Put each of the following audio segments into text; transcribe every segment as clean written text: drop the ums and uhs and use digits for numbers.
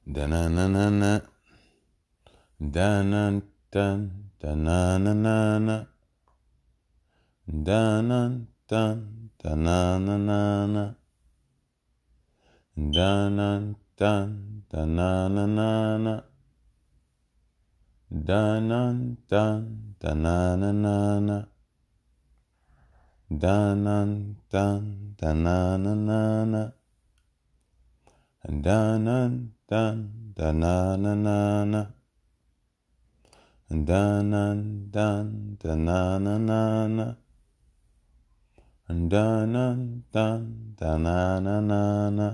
Da-na-na-na-na. Da-na-dun. Da-na-na-na-na. Da-na-dun. Da-na-na-na-na. Da-na-dun. Da-na-na-na-na. Da-na-dun. Da-na-na-na-na. Da-na-dun. Da-na-na-na-na. Da-na-dun. Da-na-na-na-na. Da-na-dun. Da-na-na-na-na. Da-na-dun. Da-na-na-na-na.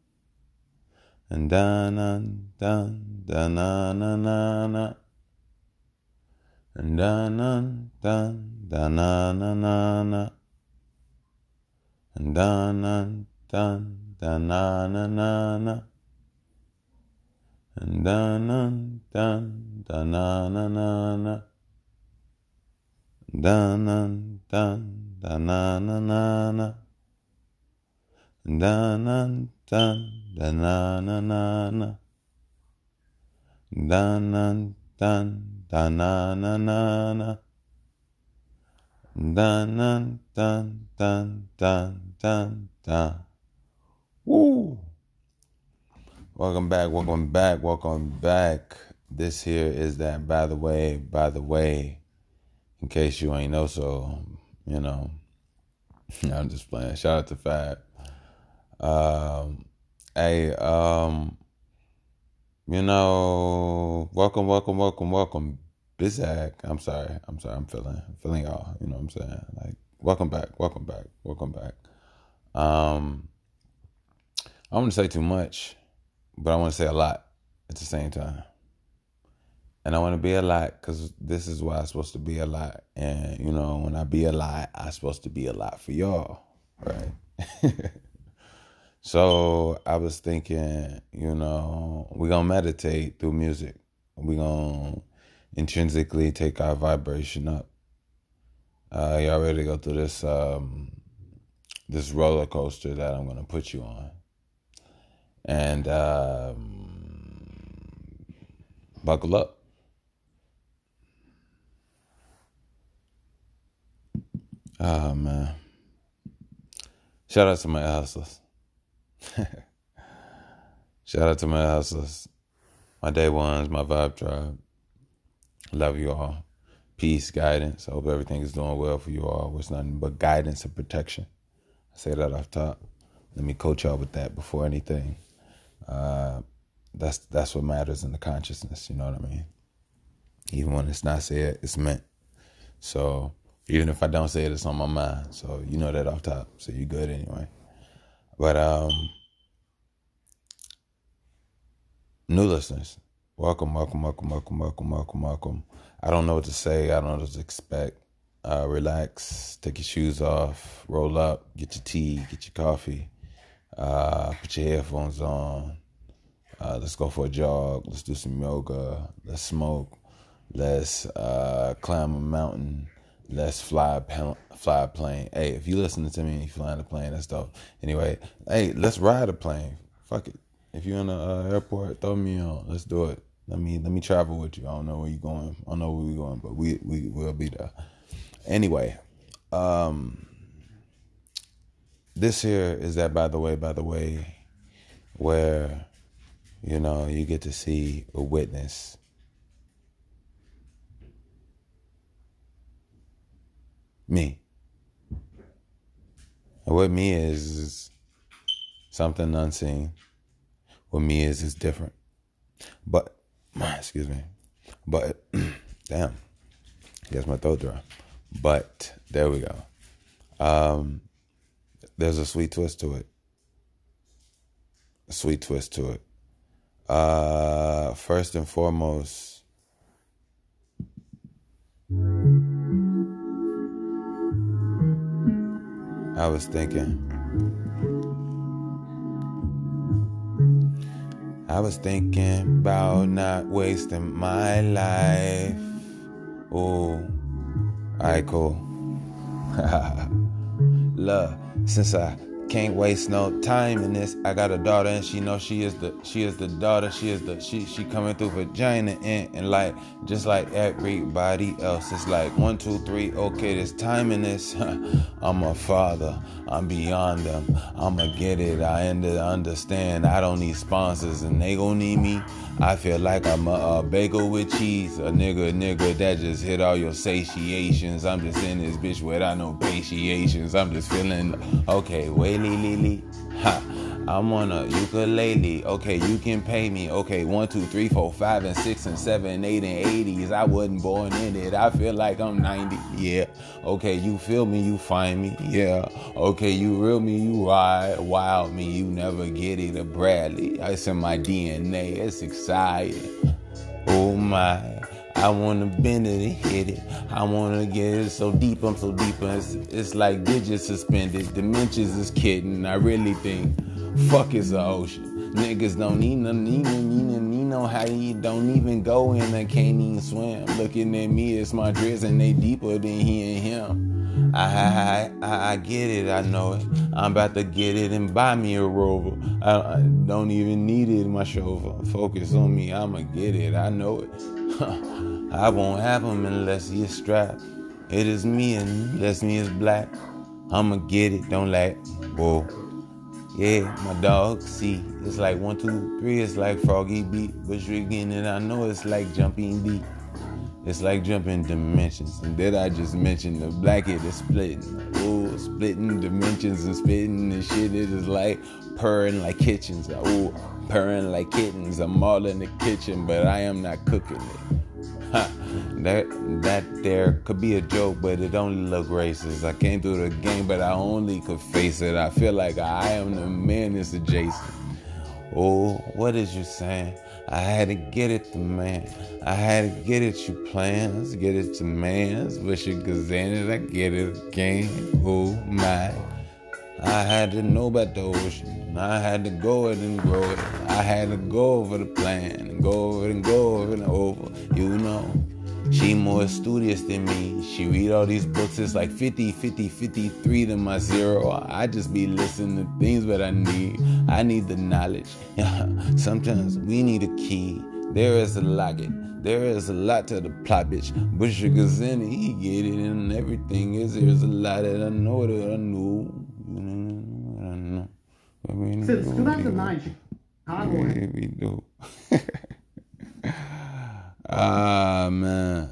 Da-na-dun. Da-na-na-na-na. Da-na-dun. Da-na-na-na-na. Da-na-dun. Da-na-na-na-na. Da-na-dun. Da-na-na-na-na. Da-na-dun. Da-na-na-na-na. Da-na-dun. Da-na-na-na-na. Da-na-dun. Da-na-na-na-na. Dun-dun-dun-dun-dun-dun. Woo! Welcome back, welcome back, welcome back. This here is that by the way, in case you ain't know so, I'm just playing. Shout out to Fab. Hey, welcome. Bizak. I'm sorry. I'm feeling y'all. You know what I'm saying? Like, welcome back. I don't want to say too much, but I want to say a lot at the same time. And I want to be a lot because this is why I'm supposed to be a lot. And, when I be a lot, I'm supposed to be a lot for y'all, right? So I was thinking, we're going to meditate through music. We're going to intrinsically take our vibration up. Y'all ready to go through this roller coaster that I'm going to put you on. And buckle up. Oh, man. Shout out to my hustlers. Shout out to my hustlers. My day ones, my vibe tribe. Love you all. Peace, guidance. I hope everything is doing well for you all. It's nothing but guidance and protection. I say that off top. Let me coach y'all with that before anything. That's what matters in the consciousness, you know what I mean? Even when it's not said, it's meant. So even if I don't say it, it's on my mind. So you know that off top. So you good anyway. But new listeners, welcome. I don't know what to say. I don't know what to expect. Relax, take your shoes off, roll up, get your tea, get your coffee, put your headphones on. Let's go for a jog. Let's do some yoga. Let's smoke. Let's climb a mountain. Let's fly a plane. Hey, if you listening to me and you flying a plane, that's dope. Anyway, hey, let's ride a plane. Fuck it. If you're in the airport, throw me on. Let's do it. Let me travel with you. I don't know where you're going. I don't know where we're going, but we will be there. Anyway, this here is that by the way, where, you get to see or witness me. And what me is something unseen. What me is different. But, excuse me. But, damn. Guess my throat dry. But, there we go. There's a sweet twist to it. First and foremost, I was thinking about not wasting my life. Oh, alright, cool. Look, since I Can't waste no time in this. I got a daughter and she knows she is the daughter. She coming through vagina and like just like everybody else. It's like 1, 2, 3. Okay, there's time in this. I'm a father. I'm beyond them. I'ma get it. I understand. I don't need sponsors and they gon' need me. I feel like I'm a bagel with cheese. A nigga that just hit all your satiations. I'm just in this bitch without no patiations. I'm just feeling okay. Lily, ha. I'm on a ukulele. Okay, you can pay me. Okay, 1, 2, 3, 4, 5, and 6, and 7, 8, and 80s. I wasn't born in it. I feel like I'm 90. Yeah. Okay, you feel me, you find me. Yeah. Okay, you real me, you ride. Wild me, you never get it. A Bradley. It's in my DNA. It's exciting. Oh my. I wanna bend it and hit it. I wanna get it so deep, I'm so deep. It's like digits suspended. Dimensions is kidding. I really think fuck is the ocean. Niggas don't need no how you don't even go in and can't even swim. Looking at me, it's my dreads and they deeper than he and him. I get it, I know it. I'm about to get it and buy me a Rover. I don't even need it in my chauffeur. Focus on me, I'ma get it, I know it. I won't have him unless he is strapped. It is me unless me is black. I'ma get it, don't lag. Whoa. Yeah, my dog, see, it's like 1, 2, 3, it's like Froggy beat. But you're getting it, I know it's like jumping deep. It's like jumping dimensions. And did I just mention the black it is splitting? Oh, splitting dimensions and spitting and shit. It is like purring like kitchens. Oh, purring like kittens. I'm all in the kitchen, but I am not cooking it. Ha, that there could be a joke, but it only look racist. I came through the game, but I only could face it. I feel like I am the man that's adjacent. Oh, what is you saying? I had to get it to man. I had to get it you plans. Get it to man's. Wish you could say it. I get it again. Oh my. I had to know about the ocean. I had to go it and grow it. I had to go over the plan and go over it and go over and over. You know, she more studious than me. She read all these books. It's like 50, 50, 53 to my 0. I just be listening to things that I need. I need the knowledge. Sometimes we need a key. There is a login. There is a lot to the plot, bitch. Bush Gazini, he get it and everything is. There's a lot that I know that I knew. Scusa, we do. Ah, man.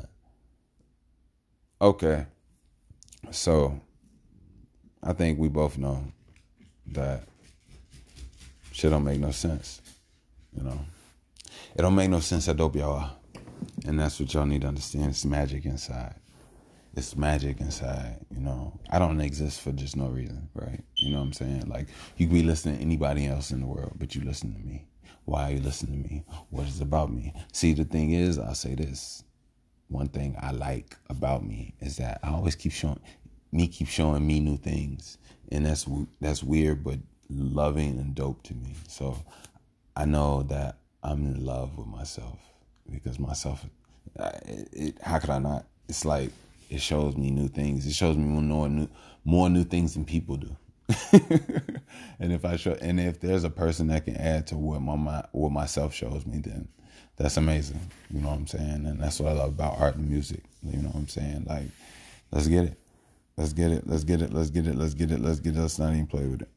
Okay. So, I think we both know that shit don't make no sense. You know? It don't make no sense how dope y'all are. And that's what y'all need to understand. It's magic inside. It's magic inside, you know. I don't exist for just no reason, right? You know what I'm saying? Like, you could be listening to anybody else in the world, but you listen to me. Why are you listening to me? What is it about me? See, the thing is, I'll say this. One thing I like about me is that I always keep showing me new things. And that's weird, but loving and dope to me. So I know that I'm in love with myself because myself, how could I not? It's like, it shows me new things. It shows me more new things than people do. And if there's a person that can add to what myself shows me, then that's amazing. You know what I'm saying? And that's what I love about art and music. You know what I'm saying? Like, let's get it. Let's get it. Let's get it. Let's get it. Let's get it. Let's get it. Let's not even play with it.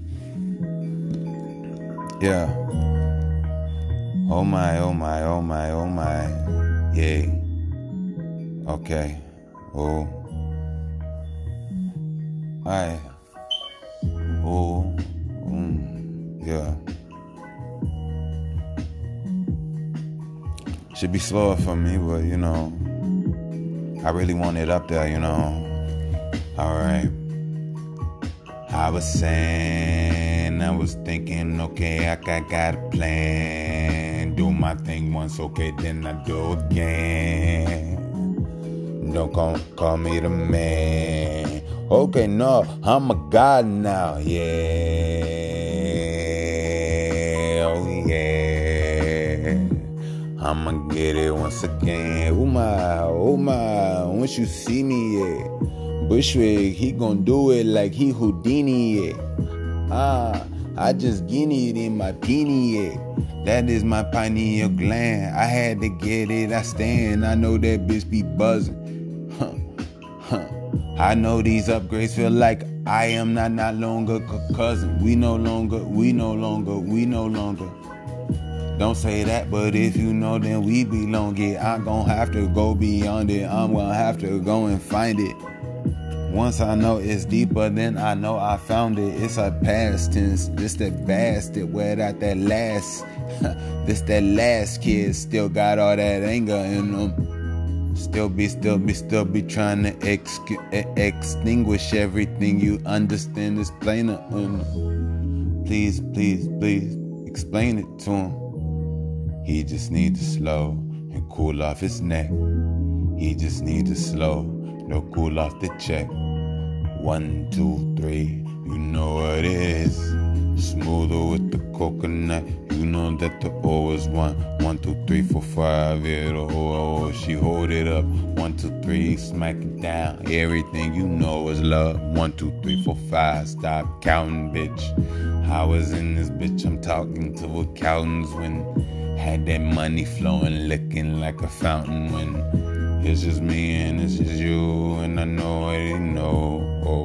Yeah. Oh my, oh my, oh my, oh my. Yeah. Okay. Oh. Aye. Oh. Yeah. Should be slower for me, but you know, I really want it up there, you know. Alright. I was saying, I was thinking, okay, I got a plan. Do my thing once, okay, then I do again. Don't call me the man. Okay, no, I'm a god now. Yeah, oh yeah. I'ma get it once again. Oh my. Once you see me, yeah. Bushwick, he gon' do it like he Houdini, yeah. I just get it in my pineal. That is my pineal gland. I had to get it, I stand. I know that bitch be buzzing. I know these upgrades feel like I am not longer cousin. We no longer. Don't say that, but if you know, then we belong it. I'm gonna have to go beyond it. I'm gonna have to go and find it. Once I know it's deeper, then I know I found it. It's a past tense. This that bastard without that last. This that last kid still got all that anger in them. Still be trying to extinguish everything you understand is plainer. Please, explain it to him. He just need to slow and cool off his neck. He just need to slow, no cool off the check. 1, 2, 3, you know what it is. Smoother with the coconut, you know that the O is 1. 1, 2, 3, 4, 5, yeah, the O, she hold it up. 1, 2, 3, smack it down. Everything you know is love. 1, 2, 3, 4, 5, stop counting, bitch. I was in this bitch, I'm talking to accountants when had that money flowing, looking like a fountain when it's just me and it's just you, and I know I didn't know.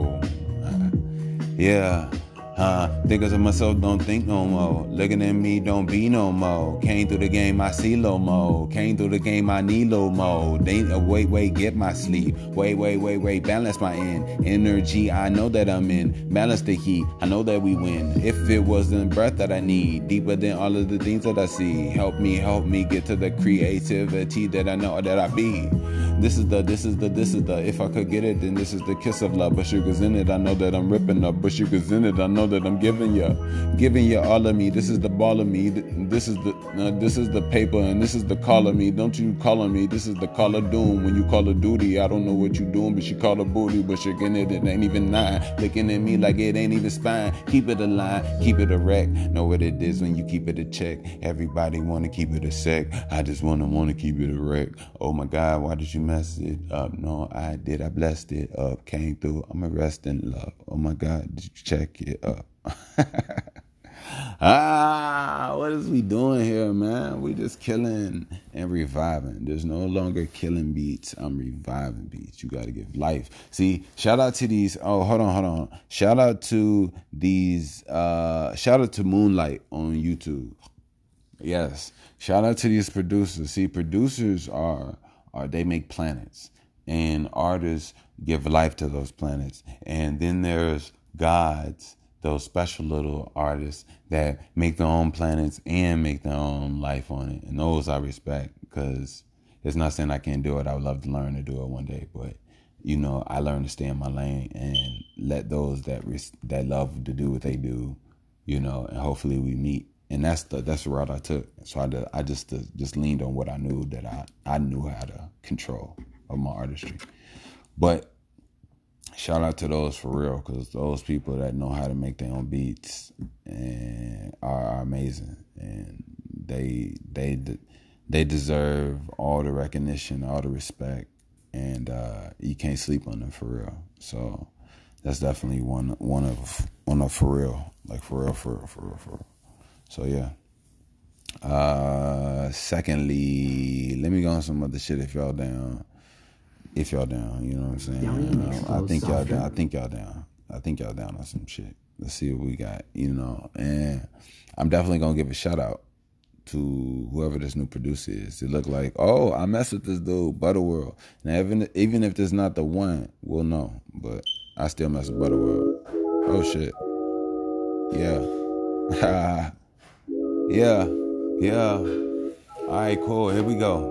Yeah. Thinking to myself, don't think no more. Looking at me, don't be no more. Came through the game, I see low mo. Came through the game, I need low mo. Wait, get my sleep. Wait, balance my energy. I know that I'm in. Balance the heat. I know that we win. If it wasn't breath that I need, deeper than all of the things that I see. Help me get to the creativity that I know that I be. This is the. If I could get it, then this is the kiss of love. But sugar's in it. I know that I'm ripping up. But sugar's in it. I know that I'm giving you all of me. This is the ball of me. This is the paper, and this is the call of me. Don't you call on me? This is the call of doom. When you call of duty, I don't know what you doing, but she call a booty. But she getting it ain't even 9. Looking at me like it ain't even spine. Keep it a line, keep it a wreck. Know what it is when you keep it a check. Everybody wanna keep it a sec. I just wanna keep it a wreck. Oh my God, why did you mess it up? No, I did. I blessed it up. Came through. I'm a rest in love. Oh my God, did you check it up? What is we doing here, man? We just killing and reviving. There's no longer killing beats. I'm reviving beats. You got to give life. See, shout out to these. Oh, hold on. Shout out to these. Shout out to Moonlight on YouTube. Yes. Shout out to these producers. See, producers are they make planets, and artists give life to those planets. And then there's gods, those special little artists that make their own planets and make their own life on it. And those I respect, because it's not saying I can't do it. I would love to learn to do it one day. But, I learn to stay in my lane and let those that love to do what they do, and hopefully we meet. And that's the route I took. So I just leaned on what I knew that I knew how to control of my artistry. But shout out to those for real, because those people that know how to make their own beats and are amazing, and they deserve all the recognition, all the respect, and you can't sleep on them for real. So that's definitely one of for real, like for real. So yeah. Secondly, let me go on some other shit if y'all down. If y'all down, you know what I'm saying? I think y'all down on some shit. Let's see what we got, and I'm definitely gonna give a shout out to whoever this new producer is. It look like, oh, I mess with this dude, Butterworld. Now even if this not the one, we'll know. But I still mess with Butterworld. Oh shit. Yeah. Yeah. Alright, cool. Here we go.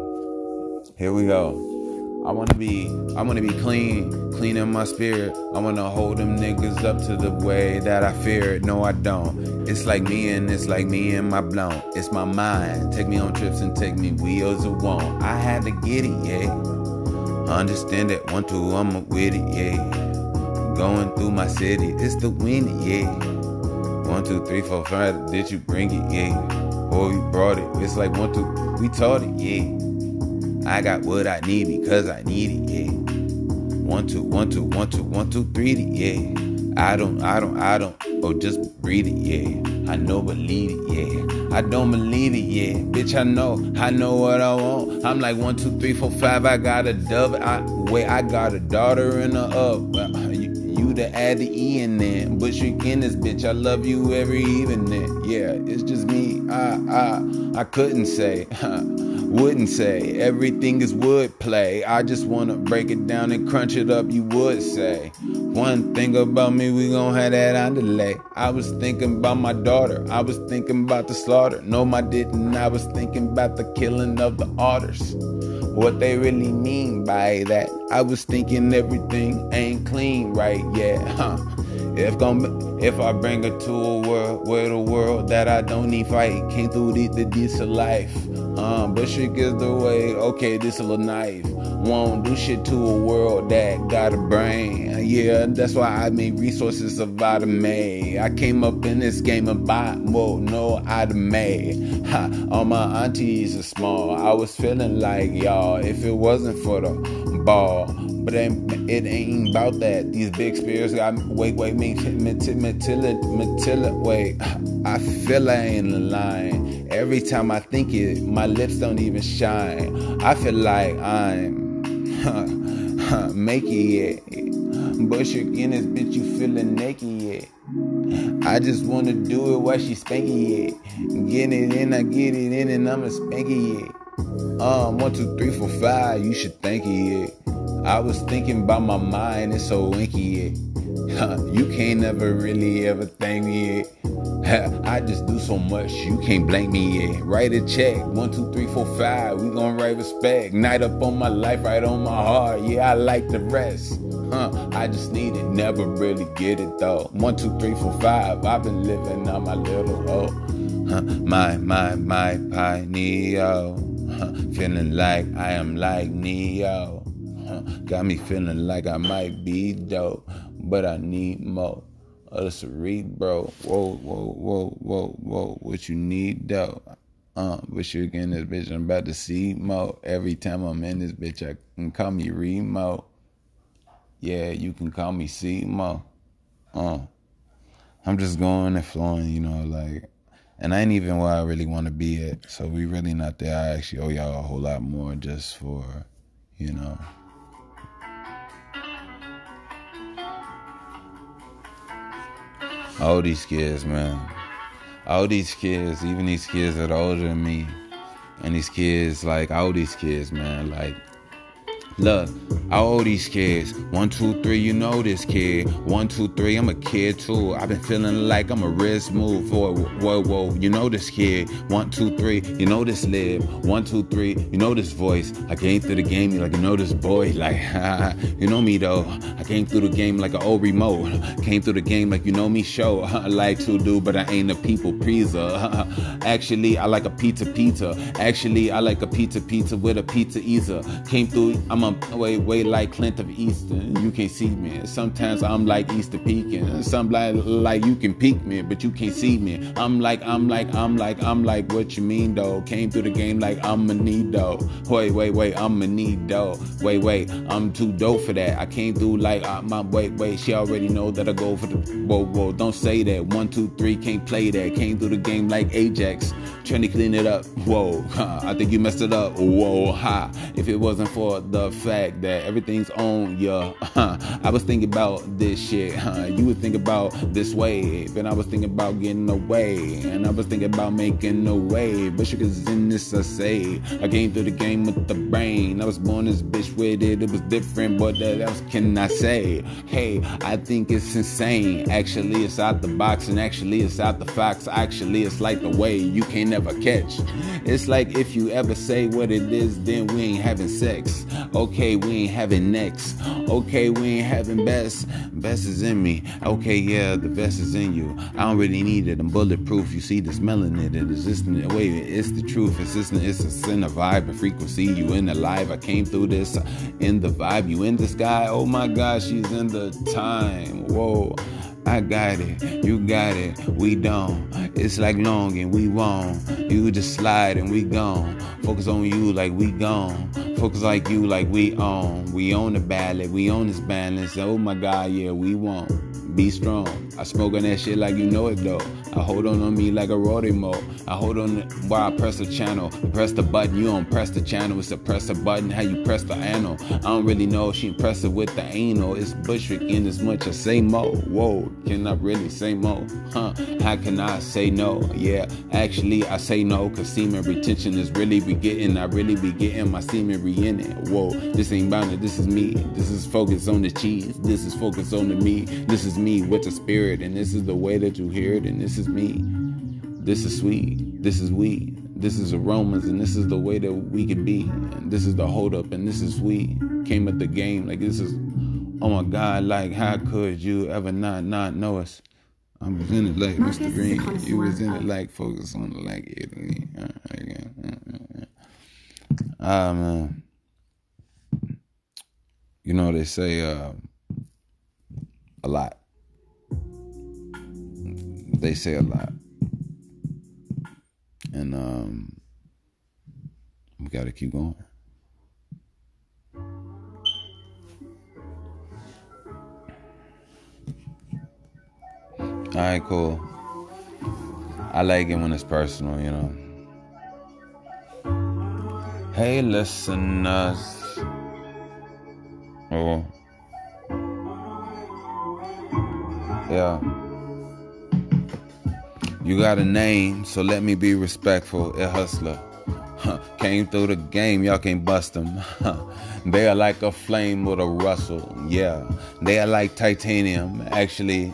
I wanna be clean in my spirit. I wanna hold them niggas up to the way that I fear it. No, I don't. It's like me and my blunt. It's my mind. Take me on trips and take me wheels of won't. I had to get it, yeah. Understand it, 1, 2, I'm with it, yeah. Going through my city, it's the wind, yeah. 1, 2, 3, 4, 5, did you bring it, yeah? Or you brought it, it's like 1, 2, we taught it, yeah. I got what I need because I need it, yeah. 1, 2, 1, 2, 1, 2, 1, 2, 3, yeah. I don't, oh, just read it, yeah. I know, believe it, yeah. I don't believe it, yeah. Bitch, I know what I want. I'm like 1, 2, 3, 4, 5. I got a dove. I got a daughter and a up. You to add the E in there. But you in this bitch, I love you every evening. Yeah, it's just me. I couldn't say. Wouldn't say everything is wordplay. I just wanna break it down and crunch it up, you would say. One thing about me, we gon' have that underlay. I was thinking about my daughter, I was thinking about the slaughter. No, I didn't, I was thinking about the killing of the artists. What they really mean by that. I was thinking everything ain't clean right yet, If I bring her to a world where the world that I don't need fight came through the diss of life. But she gets the way, okay, this a little knife. Won't do shit to a world that got a brain. Yeah, that's why I made resources of vitamin. I came up in this game of no item. All my aunties are small. I was feeling like y'all, if it wasn't for the ball. But it ain't about that. These big spirits got wait, wait. I feel I ain't lying. Every time I think it, my lips don't even shine. I feel like I'm making it. But you're in this bitch, you feeling naked yet. I just wanna do it while she spanking it. Get it in, I get it in, and I'ma spank it. 1, 2, 3, 4, 5, you should thank it. I was thinking about my mind, it's so winky. You can't never really ever thank me. I just do so much, you can't blame me. Write a check, 1, 2, 3, 4, 5. We gon' write respect. Night up on my life, right on my heart. Yeah, I like the rest. I just need it, never really get it though. 1, 2, 3, 4, 5. I've been living on my little hoe. My Neo. Feeling like I am like Neo. Got me feeling like I might be dope, but I need more of the cerebro. Whoa. What you need though? But you again, this bitch, I'm about to see more. Every time I'm in this bitch, I can call me Remo. Yeah, you can call me C-Mo. I'm just going and flowing, you know, like, and I ain't even where I really want to be at. So we really not there. I actually owe y'all a whole lot more just for, you know. All these kids, man. All these kids, even these kids that are older than me. And these kids, like, all these kids, man, like, look, I owe these kids. 1, 2, 3, you know this kid. 1, 2, 3, I'm a kid too. I've been feeling like I'm a risk move for whoa, you know this kid. 1, 2, 3, you know this lib. 1, 2, 3, you know this voice. I came through the game like you know this boy. Like, you know me though. I came through the game like an old remote. Came through the game like you know me show. I like to do, but I ain't a people pleaser. Actually, I like a pizza. Actually, I like a pizza with a pizza easer. Came through, I'm a way like Clint of Easton. You can't see me. Sometimes I'm like Easter peeking. Some like you can peek me, but you can't see me. I'm like what you mean though? Came through the game like I'm a need though. Wait, I'm a need though. Wait, I'm too dope for that. I came through like my wait. She already know that I go for the whoa. Don't say that. 1, 2, 3 can't play that. Came through the game like Ajax, trying to clean it up. Whoa, I think you messed it up. Whoa, ha. If it wasn't for the fact that everything's on ya, I was thinking about this shit. You would think about this wave, and I was thinking about getting away, and I was thinking about making a wave. But you cause in this I say, I came through the game with the brain. I was born this bitch with it. It was different, but what else can I say? Hey, I think it's insane. Actually, it's out the box, and actually, it's out the fox. Actually, it's like the way you can't never catch. It's like if you ever say what it is, then we ain't having sex. Okay, we ain't having next. Okay, we ain't having best. Best is in me. Okay, yeah, the best is in you. I don't really need it. I'm bulletproof. You see the smelling it. It is just wait, it's the truth. It's a in a vibe, a frequency. You in the live. I came through this in the vibe. You in the sky. Oh my gosh, she's in the time. Whoa. I got it, you got it, we don't. It's like long and we won't. You just slide and we gone. Focus on you like we gone. Focus like you like we own. We own the ballot, we own this balance. Oh my God, yeah, we won't. be strong. I smoke on that shit like you know it though. I hold on me like a Rodimo. I hold on while I press the channel. Press the button, you don't press the channel. It's a press the button, how you press the anal. I don't really know if she impressed it with the anal. It's Bushwick in as much as say mo. Whoa, can I really say mo? Huh, how can I say no? Yeah, actually I say no, cause semen retention is really be getting. I really be getting my semen in it. Whoa, this ain't bound it, this is me. This is focus on the cheese. This is focus on the me. This is me with the spirit, and this is the way that you hear it, and this is me. This is sweet. This is weed. This is aromas, and this is the way that we can be. And this is the hold up, and this is sweet. Came at the game like this is, oh my God, like how could you ever not know us? I was in it like Mr. Green. You was in it like focus on the like Italy. Man. You know they say a lot. They say a lot. And we gotta keep going. Alright, cool. I like it when it's personal, you know. Hey, listeners. Oh. Yeah. You got a name, so let me be respectful. A hustler. Came through the game, y'all can't bust them. They are like a flame with a rustle. Yeah. They are like titanium. Actually.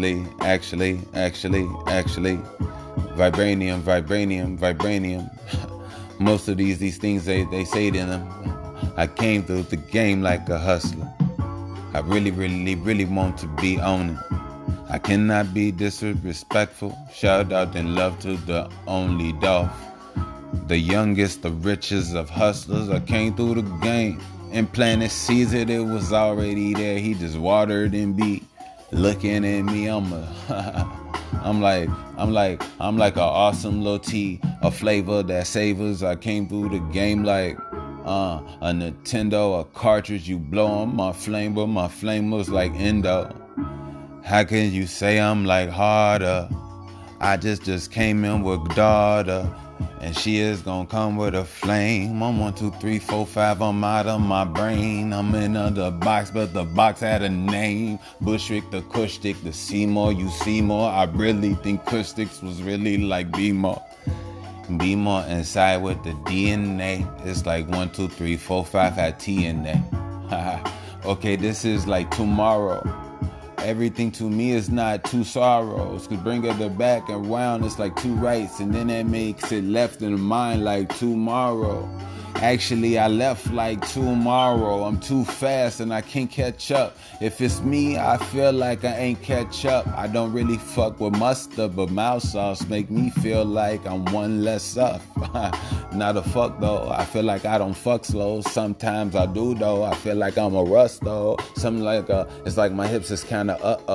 Vibranium. Most of these things they say to them. I came through the game like a hustler. I really want to be on it. I cannot be disrespectful. Shout out and love to the only Dolph. The youngest, the richest of hustlers. I came through the game and planted seeds that it was already there. He just watered and beat. Looking at me, I'm like an awesome little tea, a flavor that savors. I came through the game like a Nintendo, a cartridge you blow on my flame, but my flame was like endo. How can you say I'm like harder? I just came in with daughter, and she is gonna come with a flame. I'm 1, 2, 3, 4, 5. I'm out of my brain. I'm in the box, but the box had a name. Bushwick, the Kushtik, the Seymour. You see more. I really think Kushtiks was really like B-more. Be more inside with the DNA. It's like 1, 2, 3, 4, 5 had T in there. Okay, this is like tomorrow. Everything to me is not two sorrows. Cause bring it back and round, it's like two rights. And then that makes it left in the mind like tomorrow. Actually, I left like tomorrow. I'm too fast and I can't catch up. If it's me, I feel like I ain't catch up. I don't really fuck with mustard, but mouse sauce make me feel like I'm one less up. Not a fuck though. I feel like I don't fuck slow. Sometimes I do though. I feel like I'm a rust though. Something like it's like my hips is kinda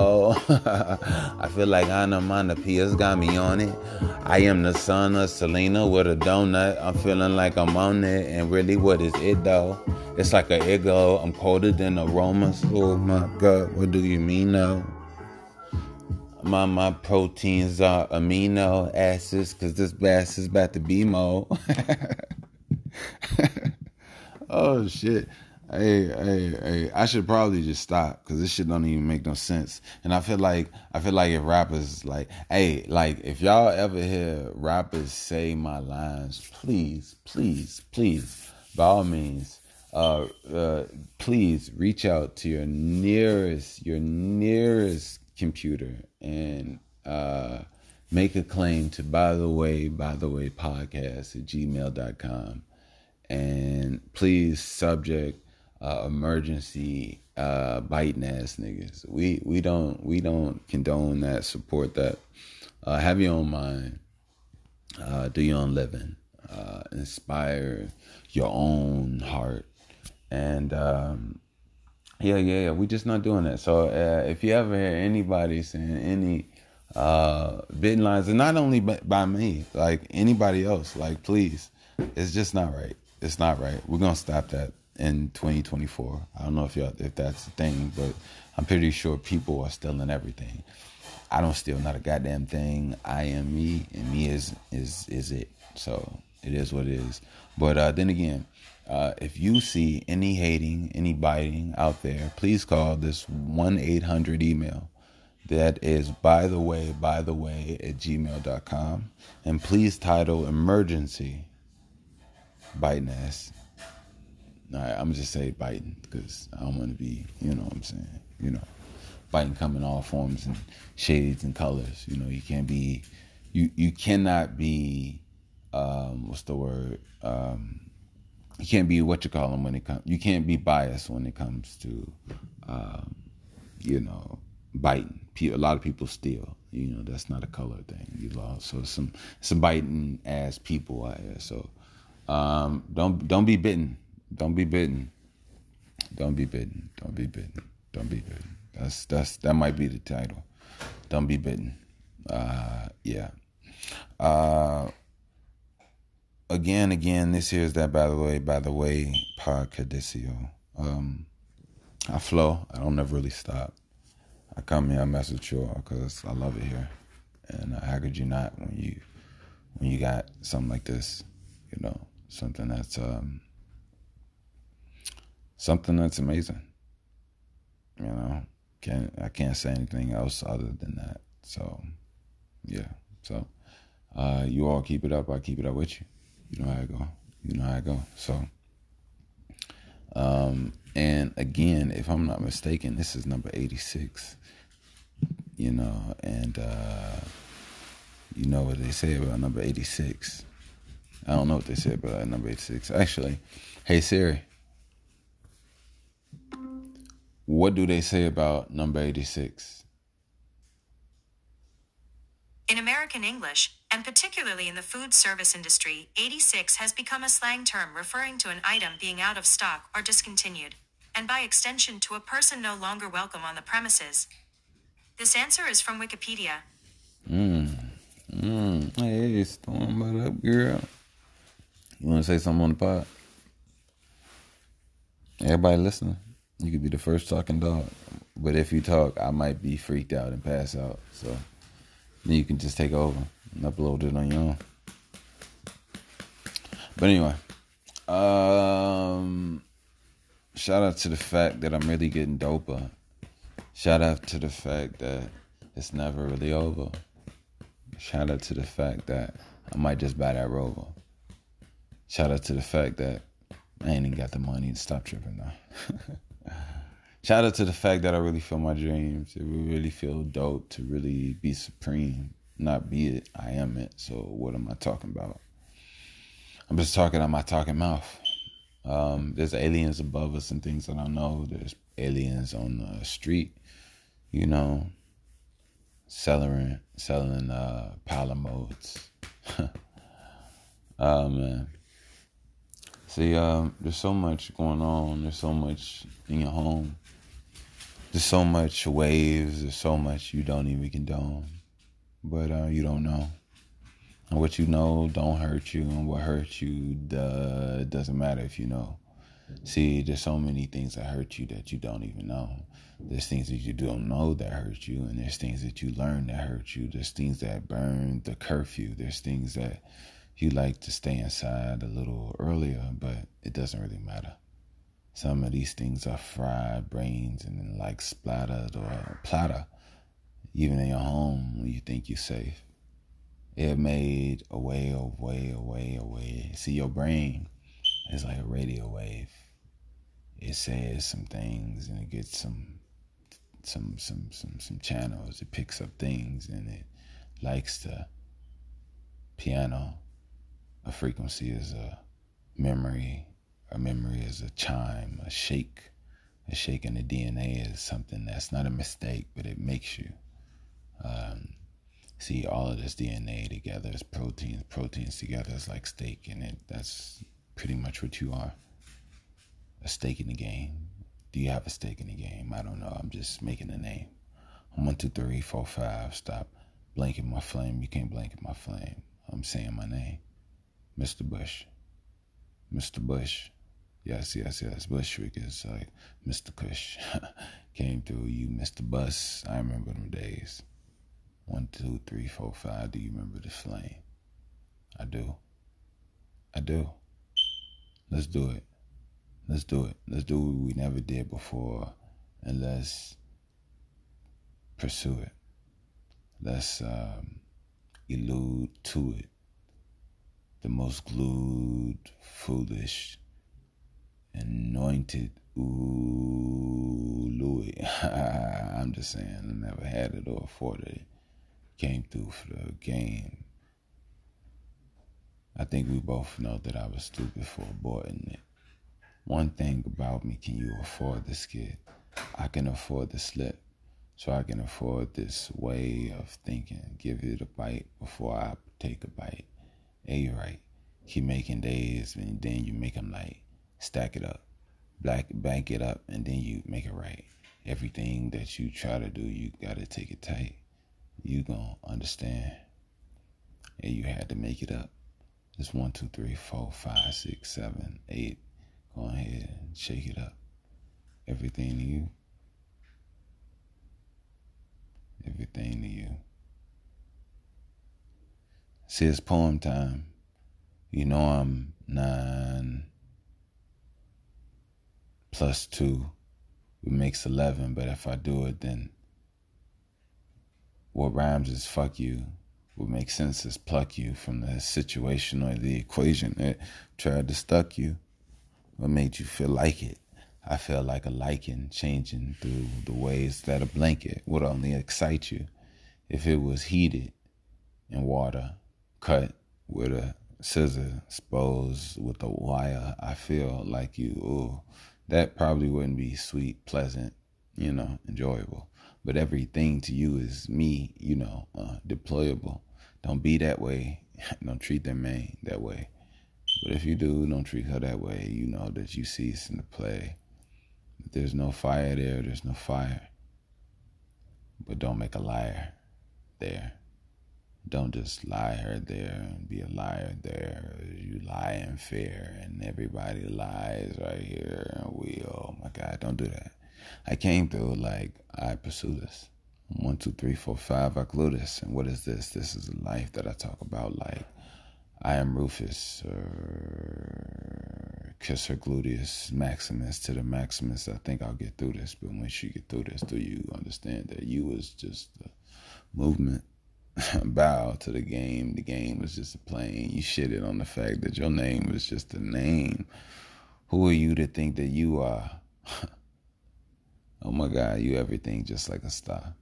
I feel like onomatopoeias got me on it. I am the son of Selena with a donut. I'm feeling like I'm on it. And really, what is it though? It's like an ego. I'm colder than aromas. Oh my God, what do you mean now? My proteins are amino acids, cause this bass is about to be mo. Oh shit. Hey, I should probably just stop because this shit don't even make no sense. And I feel like if rappers like, hey, like if y'all ever hear rappers say my lines, please, by all means, please reach out to your nearest computer and make a claim to by the way podcast at gmail.com, and please subject emergency biting ass niggas. We don't condone that, support that. Have your own mind, do your own living, inspire your own heart, and yeah, we just not doing that. So if you ever hear anybody saying any bidding lines, and not only by me, like anybody else, like please, it's just not right. It's not right. We're gonna stop that in 2024. I don't know if that's the thing, but I'm pretty sure people are stealing everything. I don't steal not a goddamn thing. I am me, and me is it. So it is what it is. But then again, if you see any hating, any biting out there, please call this 1-800 email. That is by the way at gmail.com. And please title emergency biting ass. All right, I'm just say biting because I don't want to be, you know what I'm saying, biting come in all forms and shades and colors. You can't be, you cannot be, what's the word? You can't be what you call them when it comes. You can't be biased when it comes to, biting. A lot of people steal. That's not a color thing. So some biting ass people out here. So don't be bitten. Don't be bitten. Don't be bitten. Don't be bitten. Don't be bitten. That might be the title. Don't be bitten. Yeah. Again, this here is that by the way, Podcadicio. I flow. I don't never really stop. I come here, I mess with you because I love it here. And how could you not when you got something like this, something that's amazing. I can't say anything else other than that. So, yeah. So, you all keep it up. I keep it up with you. You know how I go. So, and again, if I'm not mistaken, this is number 86. And you know what they say about number 86. I don't know what they say about number 86. Actually, hey Siri, what do they say about number 86? In American English, and particularly in the food service industry, 86 has become a slang term referring to an item being out of stock or discontinued, and by extension to a person no longer welcome on the premises. This answer is from Wikipedia. Hey, Storm, what up, girl? You want to say something on the pod? Everybody listening? You could be the first talking dog. But if you talk, I might be freaked out and pass out. So then you can just take over and upload it on your own. But anyway, shout out to the fact that I'm really getting doper. Shout out to the fact that it's never really over. Shout out to the fact that I might just buy that Rover. Shout out to the fact that I ain't even got the money to stop tripping now. Shout out to the fact that I really feel my dreams. It really feel dope to really be supreme. Not be it, I am it. So what am I talking about? I'm just talking out my talking mouth. There's aliens above us and things that I know. There's aliens on the street, selling power modes. Man. See, there's so much going on. There's so much in your home. There's so much waves. There's so much you don't even condone. But you don't know. And what you know don't hurt you. And what hurts you doesn't matter if you know. See, there's so many things that hurt you that you don't even know. There's things that you don't know that hurt you. And there's things that you learn that hurt you. There's things that burn the curfew. There's things that you like to stay inside a little earlier, but it doesn't really matter. Some of these things are fried brains and then like splattered or platter, even in your home when you think you're safe. It made a way. See, your brain is like a radio wave. It says some things and it gets some channels. It picks up things and it likes to piano. A frequency is a memory. A memory is a chime, a shake. A shake in the DNA is something that's not a mistake, but it makes you. See, all of this DNA together is proteins. Proteins together is like steak, and that's pretty much what you are. A stake in the game. Do you have a stake in the game? I don't know. I'm just making a name. I'm 1, 2, 3, 4, 5. Stop blanking my flame. You can't blanket my flame. I'm saying my name. Mr. Bush. Mr. Bush. Yes. Bushwick is like Mr. Kush. Came through, you missed the bus. I remember them days. 1, 2, 3, 4, 5. Do you remember the flame? I do. Let's do it. Let's do what we never did before, and let's pursue it. Let's elude to it. The most glued, foolish, anointed, Louis. I'm just saying, I never had it or afforded it. Came through for the game. I think we both know that I was stupid for aborting it. One thing about me, can you afford this kid? I can afford the slip. So I can afford this way of thinking. Give it a bite before I take a bite. Hey, you're right. Keep making days, and then you make them light. Stack it up. Bank it up, and then you make it right. Everything that you try to do, you got to take it tight. You gonna understand. And you had to make it up. It's 1, 2, 3, 4, 5, 6, 7, 8. Go ahead and shake it up. Everything to you. Everything to you. See, it's poem time. You know I'm 9 plus 2. It makes 11, but if I do it, then what rhymes is fuck you. What makes sense is pluck you from the situation or the equation that tried to stuck you. What made you feel like it? I feel like a lichen changing through the waves that a blanket would only excite you if it was heated in water, cut with a scissor, exposed with a wire. I feel like you, that probably wouldn't be sweet, pleasant, enjoyable. But everything to you is me, deployable. Don't be that way. Don't treat that man that way. But if you do, don't treat her that way. You know that you cease in the play. If there's no fire there, there's no fire. But don't make a liar there. Don't just lie her there and be a liar there. You lie and fair, and everybody lies right here. And oh my God, don't do that. I came through like I pursue this. 1, 2, 3, 4, 5, I glue this. And what is this? This is a life that I talk about like I am Rufus, kiss her gluteus maximus to the maximus. I think I'll get through this, but once you get through this, do you understand that you is just a movement? Bow to the game. The game was just a plane. You shitted on the fact that your name was just a name. Who are you to think that you are? Oh my God, you everything just like a star.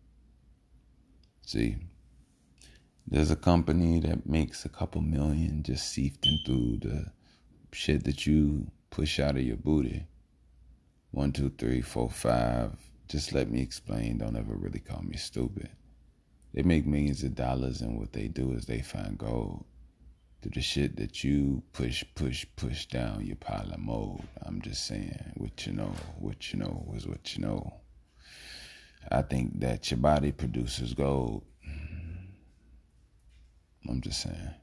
See, there's a company that makes a couple million just sifting through the shit that you push out of your booty. 1, 2, 3, 4, 5. Just let me explain. Don't ever really call me stupid. They make millions of dollars, and what they do is they find gold through the shit that you push down your pile of mold. I'm just saying, what you know is what you know. I think that your body produces gold. I'm just saying.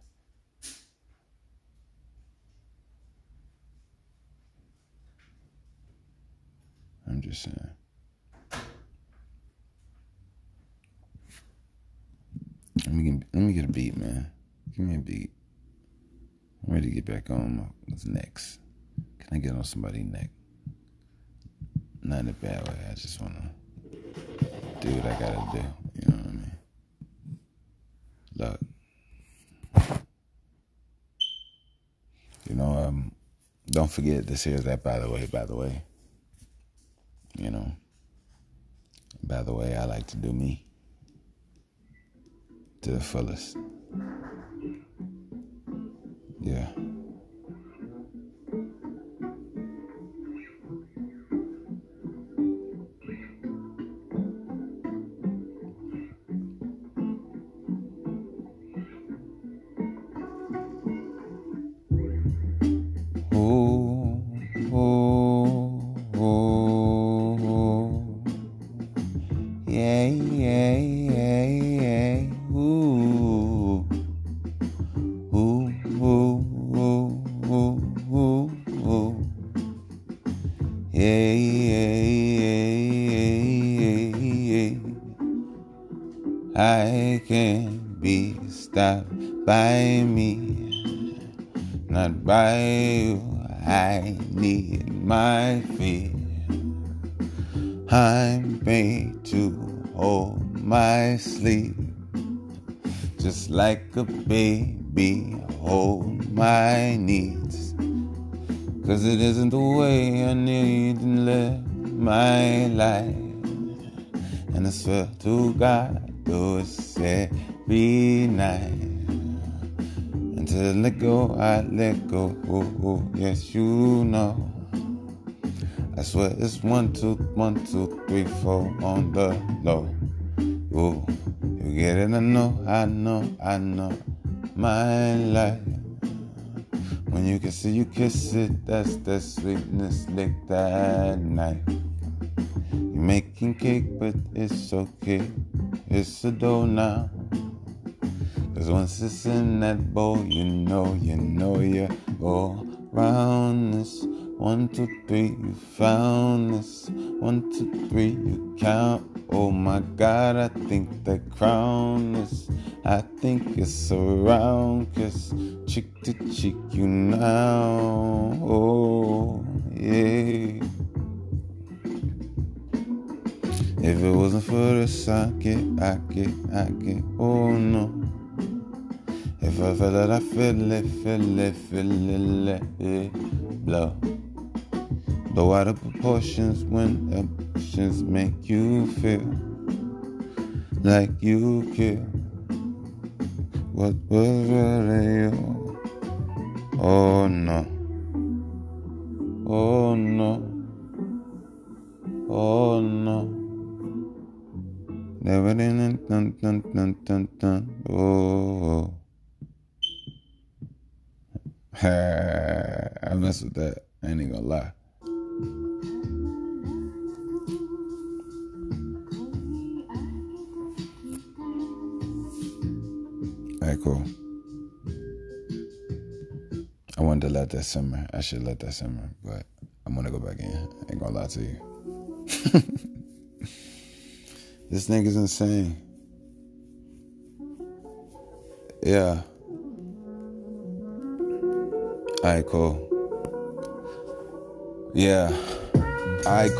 Let me get a beat, man. Give me a beat. I'm ready to get back on what's next. Can I get on somebody's neck? Not in a bad way. I just want to do what I got to do. You know what I mean? Look. Don't forget this here is that by the way. By the way, I like to do me to the fullest. Yeah. not by you. I need my feet. I'm made to hold my sleep. Just like a baby, hold my needs. 'Cause it isn't the way I need to live my life. And I swear to God, do it every night. Until I let go, I let go. Oh, yes, you know. I swear it's 1, 2, 1, 2, 3, 4 on the low. Ooh, you get it, I know. My life. When you kiss it, you kiss it. That's that sweetness lick that night. You're making cake, but it's okay. It's a dough now. 'Cause once it's in that bowl, you know you go round this. 1, 2, 3, you found this. 1, 2, 3, you count. Oh my God, I think the crown is. I think it's around. 'Cause cheek to cheek, you now. Oh yeah. If it wasn't for this, I get. Oh no. If I feel it, I feel it, let it blow. Blow out of proportions when emotions make you feel like you care. What was really you? Oh no. Oh no. Oh no. Never dun. Oh. I mess with that. I ain't gonna lie. Alright, cool. I wanted to let that simmer. I should let that simmer, but I'm gonna go back in. I ain't gonna lie to you. This nigga's insane. Yeah. Alright, cool. Yeah. Alright,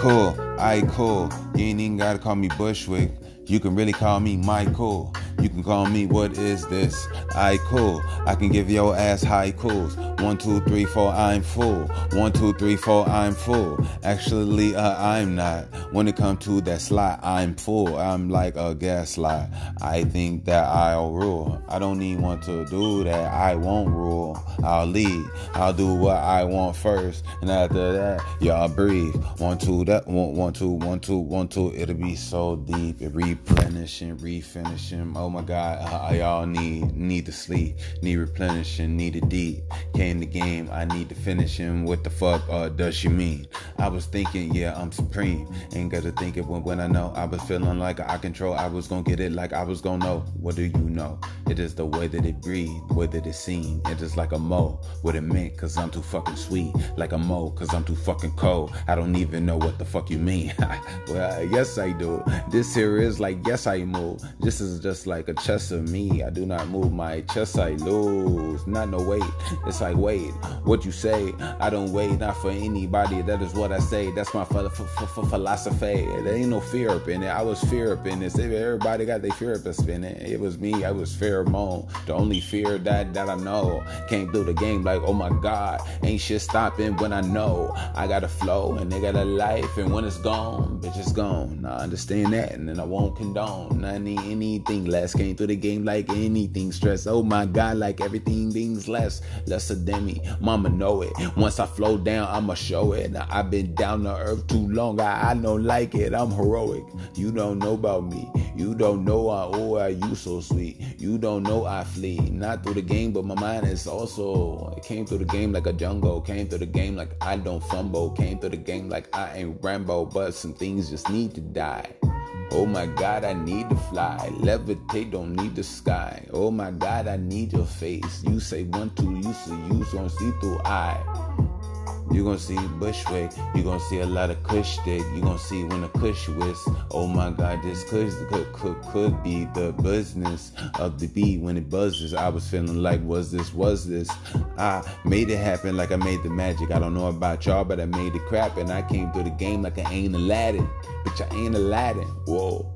cool. You ain't even gotta call me Bushwick. You can really call me Michael. You can call me, what is this? Alright, cool. I can give your ass haikus. 1, 2, 3, 4, I'm full. 1, 2, 3, 4, I'm full. Actually, I'm not. When it comes to that slide, I'm full. I'm like a gaslight. I think that I'll rule. I don't even want to do that. I won't rule. I'll lead. I'll do what I want first. And after that, y'all breathe. 1, 2, that 1, 2, 1, 2, 1, 2. It'll be so deep. It replenishing, refinishing. Oh my God, y'all need to sleep, need replenishing, need it deep. Came the game, I need to finish him. What the fuck does she mean? I was thinking, yeah, I'm supreme. Ain't gotta think it when I know. I was feeling like I control. I was gonna get it like I was gonna know. What do you know? It is the way that it breathed, the way that it seen. It is like a mo, what it meant, 'cause I'm too fucking sweet. Like a mo, 'cause I'm too fucking cold. I don't even know what the fuck you mean. Well, yes I do. This here is like, yes I move. This is just like a chest of me. I do not move my chest, I lose. Not no weight. It's like, wait, what you say? I don't wait, not for anybody. That is what I say. That's my philosophy. There ain't no fear up in it. I was fear up in this. Everybody got their fear up in it. It was me. I was pheromone. The only fear that I know. Came through the game like, oh my God. Ain't shit stopping when I know. I got a flow and they got a life. And when it's gone, bitch, it's gone. I understand that and then I won't condone. I need anything less. Came through the game like anything stress. Oh my God, like everything beings lesser than me. Mama know it. Once I flow down, I'ma show it. Now, I've been down to earth too long. I don't like it. I'm heroic. You don't know about me. You don't know I you so sweet. You don't know I flee. Not through the game, but my mind is also. It came through the game like a jungle. Came through the game like I don't fumble. Came through the game like I ain't Rambo. But some things just need to die. Oh my God, I need to fly. Levitate, don't need the sky. Oh my God, I need your face. You say 1, 2, you say you gon' see through I. You gonna see Bushwick. You gonna see a lot of Kush stick. You gonna see when the Kush whisk. Oh my God, this Kush could be the business of the beat when it buzzes. I was feeling like, was this? I made it happen like I made the magic. I don't know about y'all, but I made it crap. And I came through the game like I ain't Aladdin. Bitch, I ain't Aladdin. Whoa.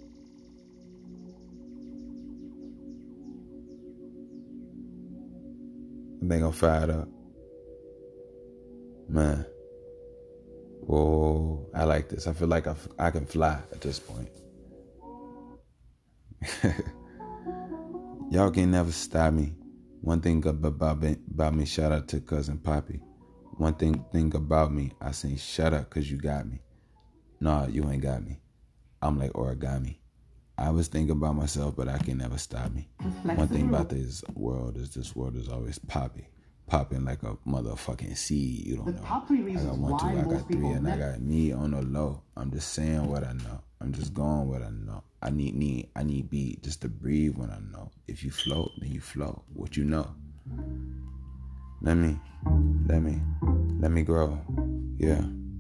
They gonna fire it up. Man. Whoa. I like this. I feel like I can fly at this point. Y'all can never stop me. One thing about me, shout out to Cousin Poppy. One thing about me, I say shut up cause you got me. Nah, you ain't got me. I'm like origami. I was thinking about myself, but I can never stop me. One thing about this world is always popping like a motherfucking seed. You don't know. I got 1, 2, I got 3, and I got me on the low. I'm just saying what I know. I'm just going what I know. I need beat just to breathe when I know. If you float, then you float. What you know. Let me grow. Yeah.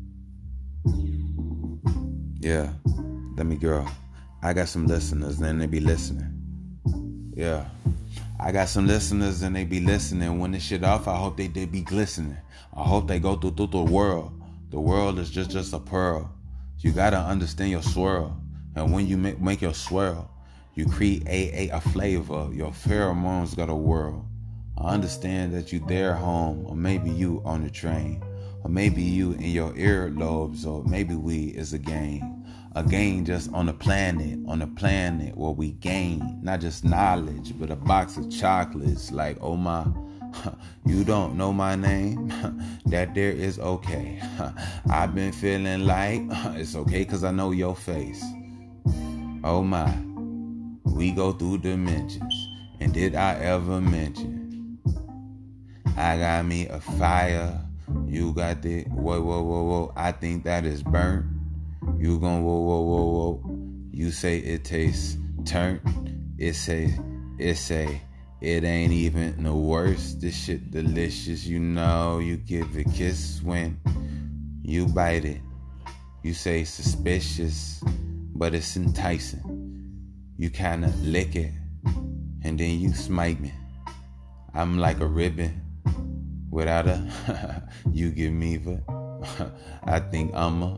Let me grow. I got some listeners and they be listening. Yeah. I got some listeners and they be listening. When this shit off, I hope they be glistening. I hope they go through the world. The world is just a pearl. You gotta understand your swirl. And when you make your swirl, you create a flavor. Your pheromones got a whirl. I understand that you there home, or maybe you on the train, or maybe you in your earlobes, or maybe we is a game. A game just on the planet where we gain not just knowledge, but a box of chocolates. Like, oh my, you don't know my name? That there is okay. I've been feeling like it's okay cause I know your face. Oh my, we go through dimensions. And did I ever mention I got me a fire? You got the whoa. I think that is burnt. You gon' whoa. You say it tastes turnt. It say it ain't even the worst. This shit delicious. You know you give a kiss when you bite it. You say suspicious, but it's enticing. You kinda lick it and then you smite me. I'm like a ribbon without a you give me the I think I'm a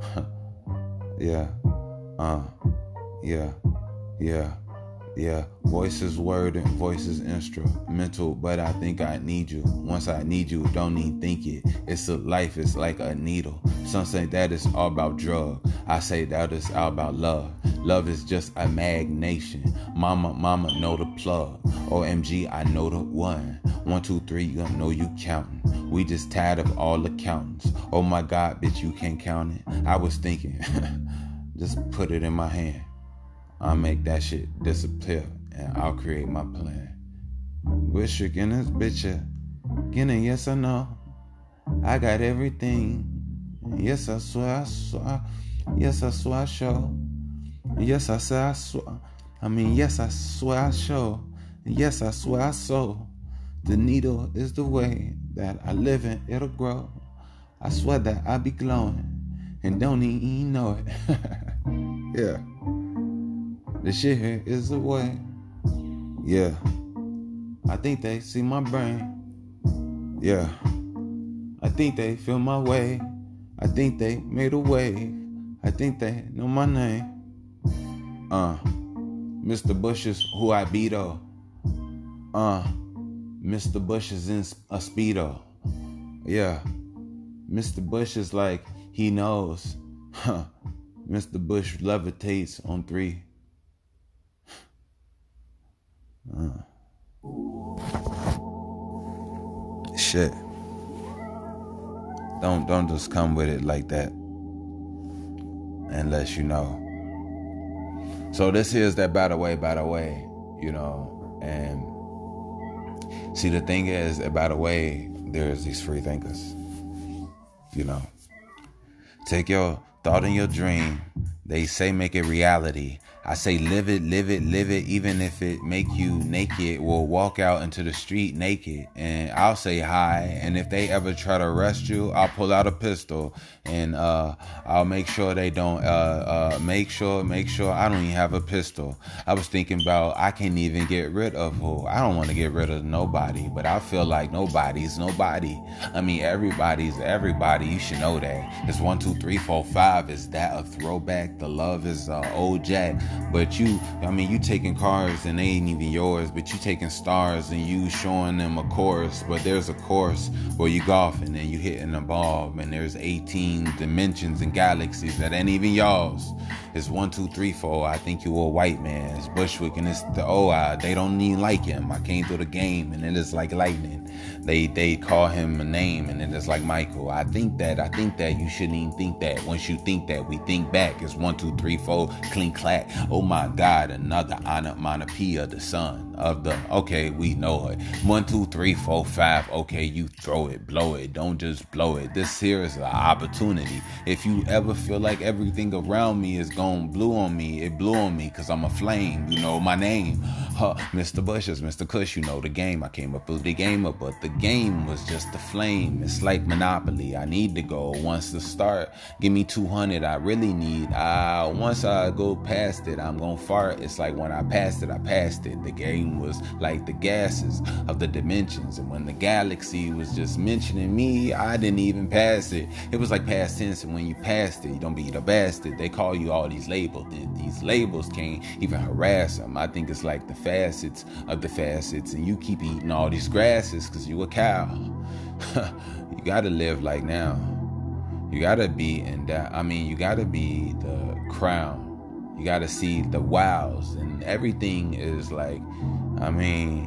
yeah. Voice is word and voice is instrumental, but I think I need you. Once I need you, don't even think it. It's a life, it's like a needle. Some say that it's all about drug. I say that it's all about love. Love is just imagination. Mama know the plug. OMG, I know the one. 1, 2, 3, you know you counting. We just tired of all accountants. Oh my God, bitch, you can't count it. I was thinking, just put it in my hand. I'll make that shit disappear and I'll create my plan. Wish you in this bitch, getting yes or no. I got everything. Yes, I swear. Yes, I swear I show. Yes, I say I swear. Yes, I swear I show. Yes, I swear I sow. The needle is the way that I live in, it'll grow. I swear that I be glowing and don't even know it. Yeah. This shit here is the way. Yeah. I think they see my brain. Yeah. I think they feel my way. I think they made a wave. I think they know my name. Mr. Bush is who I be though. Mr. Bush is in a Speedo. Yeah. Mr. Bush is like, he knows. Mr. Bush levitates on 3. Shit. Don't just come with it like that. Unless you know. So this here's that by the way, you know, and see the thing is, by the way, there's these free thinkers. You know. Take your thought and your dream. They say make it reality. I say live it, live it, live it, even if it make you naked. We'll walk out into the street naked, and I'll say hi. And if they ever try to arrest you, I'll pull out a pistol, and I'll make sure they don't. Make sure I don't even have a pistol. I was thinking about I can't even get rid of who. I don't want to get rid of nobody, but I feel like nobody's nobody. I mean, everybody's everybody. You should know that. It's 1, 2, 3, 4, 5. Is that a throwback? The love is old Jack. But you taking cars and they ain't even yours, but you taking stars and you showing them a course. But there's a course where you golfing and you hitting a ball, and there's 18 dimensions and galaxies that ain't even y'all's. It's 1, 2, 3, 4. I think you a white man. It's Bushwick and it's the they don't even like him. I came through the game and it is like lightning. They call him a name and it is like Michael. I think that you shouldn't even think that. Once you think that, we think back. It's 1, 2, 3, 4, clean clack. Oh my God, another onomatopoeia, the son of the, okay, we know it. 1, 2, 3, 4, 5, okay, you throw it, blow it, don't just blow it. This here is an opportunity. If you ever feel like everything around me is going blue on me, it blew on me, cause I'm a flame, you know my name. Mr. Bushes, Mr. Kush, you know the game. I came up with the game up, but the game was just a flame. It's like Monopoly. I need to go once to start. Give me 200. I really need. Once I go past it, I'm gonna fart. It's like when I passed it, I passed it. The game was like the gases of the dimensions, and when the galaxy was just mentioning me, I didn't even pass it. It was like past tense, and when you passed it, you don't be the bastard. They call you all these labels. These labels can't even harass them. I think it's like the facets of the facets, and you keep eating all these grasses because you a cow. You gotta live like now. You gotta be in that. I mean, you gotta be the crown. You gotta see the wows, and everything is like, I mean.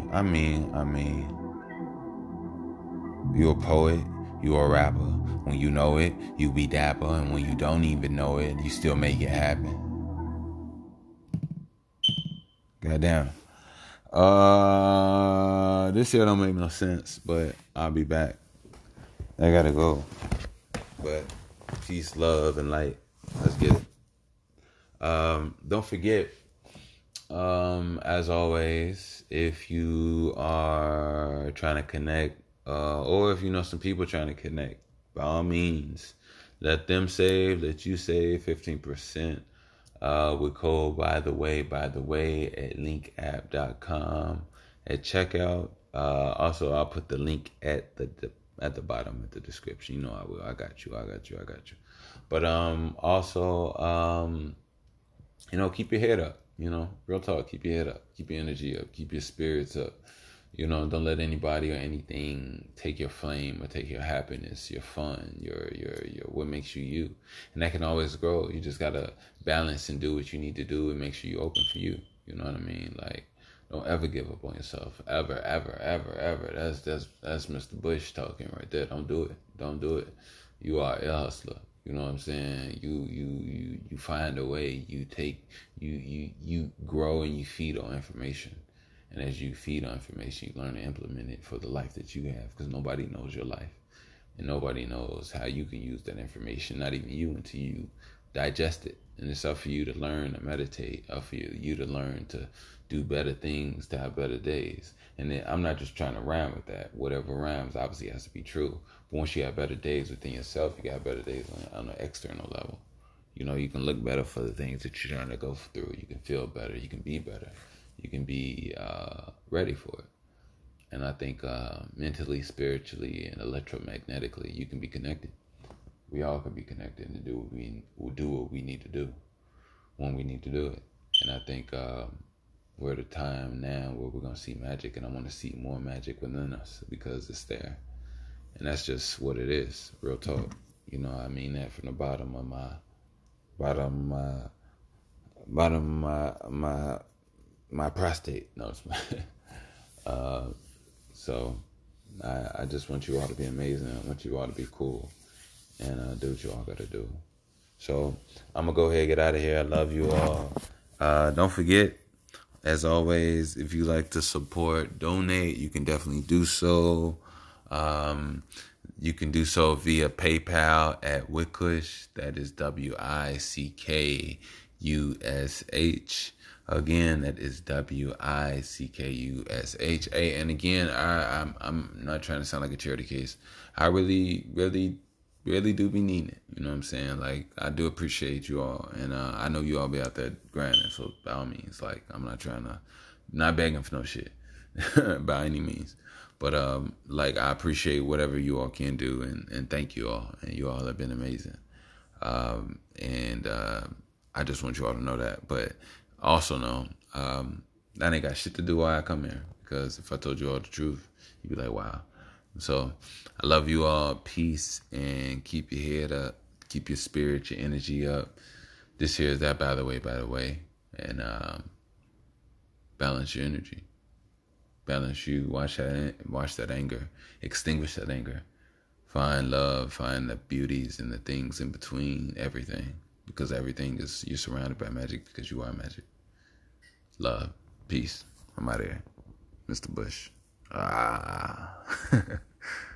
You a poet, you a rapper. When you know it, you be dapper, and when you don't even know it, you still make it happen. Goddamn. This here don't make no sense, but I'll be back. I gotta go. But peace, love, and light. Let's get it. Don't forget, as always, if you are trying to connect, or if you know some people trying to connect, by all means, let them save, let you save 15%. With code by the way at linkapp.com at checkout. Also, I'll put the link at the bottom of the description. You know I will. I got you. But also, keep your head up. Real talk. Keep your head up. Keep your energy up. Keep your spirits up. Don't let anybody or anything take your flame or take your happiness, your fun, your what makes you you. And that can always grow. You just gotta balance and do what you need to do and make sure you're open for you. You know what I mean? Like, don't ever give up on yourself. Ever. That's Mr. Bush talking right there. Don't do it. You are a hustler. You know what I'm saying? You find a way. You grow and you feed on information. And as you feed on information, you learn to implement it for the life that you have, because nobody knows your life. And nobody knows how you can use that information, not even you, until you digest it. And it's up for you to learn to meditate, up for you to learn to do better things, to have better days. And then, I'm not just trying to rhyme with that. Whatever rhymes obviously has to be true. But once you have better days within yourself, you got better days on an external level. You can look better for the things that you're trying to go through. You can feel better. You can be better. You can be ready for it. And I think mentally, spiritually, and electromagnetically, you can be connected. We all can be connected and do what we need to do when we need to do it. And I think we're at a time now where we're going to see magic, and I want to see more magic within us because it's there. And that's just what it is, real talk. I mean that from the bottom of my prostate. No, so I just want you all to be amazing. I want you all to be cool and do what you all gotta do. So I'm gonna go ahead and get out of here. I love you all. Don't forget, as always, if you like to support, donate, you can definitely do so. You can do so via PayPal at Wickush. That is WICKUSH. Again, that is WICKUSH. And again, I'm not trying to sound like a charity case. I really, really, really do be needing it. You know what I'm saying? Like, I do appreciate you all, and I know you all be out there grinding. So by all means, like, I'm not begging for no shit by any means. But like, I appreciate whatever you all can do, and thank you all, and you all have been amazing. And I just want you all to know that. But also know that ain't got shit to do why I come here. Because if I told you all the truth, you'd be like, wow. So I love you all. Peace, and keep your head up. Keep your spirit, your energy up. This here is that, by the way. And balance your energy. Balance you. Watch that anger. Extinguish that anger. Find love. Find the beauties and the things in between everything. Because everything is, you're surrounded by magic because you are magic. Love. Peace. I'm out of here. Mr. Bush.